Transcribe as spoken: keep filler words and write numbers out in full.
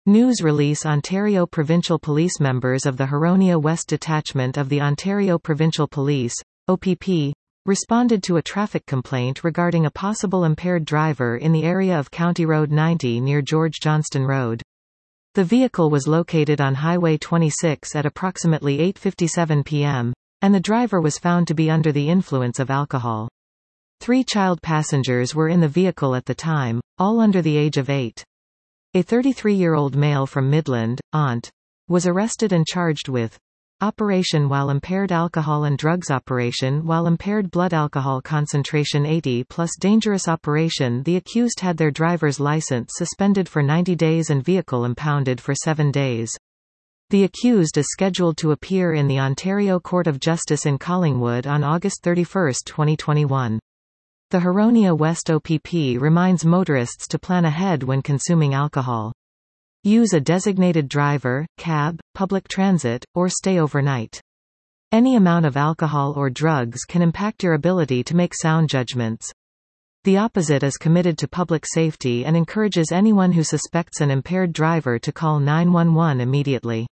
News release Ontario Provincial Police Members of the Huronia West Detachment of the Ontario Provincial Police, O P P, responded to a traffic complaint regarding a possible impaired driver in the area of County Road ninety near George Johnston Road. The vehicle was located on Highway twenty-six at approximately eight fifty-seven p m, and the driver was found to be under the influence of alcohol. Three child passengers were in the vehicle at the time, all under the age of eight. A thirty-three-year-old male from Midland, Ont, was arrested and charged with Operation while impaired alcohol and drugs Operation while impaired blood alcohol concentration eighty plus dangerous operation. The accused had their driver's license suspended for ninety days and vehicle impounded for seven days. The accused is scheduled to appear in the Ontario Court of Justice in Collingwood on August thirty-first, twenty twenty-one. The Huronia West O P P reminds motorists to plan ahead when consuming alcohol. Use a designated driver, cab, public transit, or stay overnight. Any amount of alcohol or drugs can impact your ability to make sound judgments. The opposite is committed to public safety and encourages anyone who suspects an impaired driver to call nine one one immediately.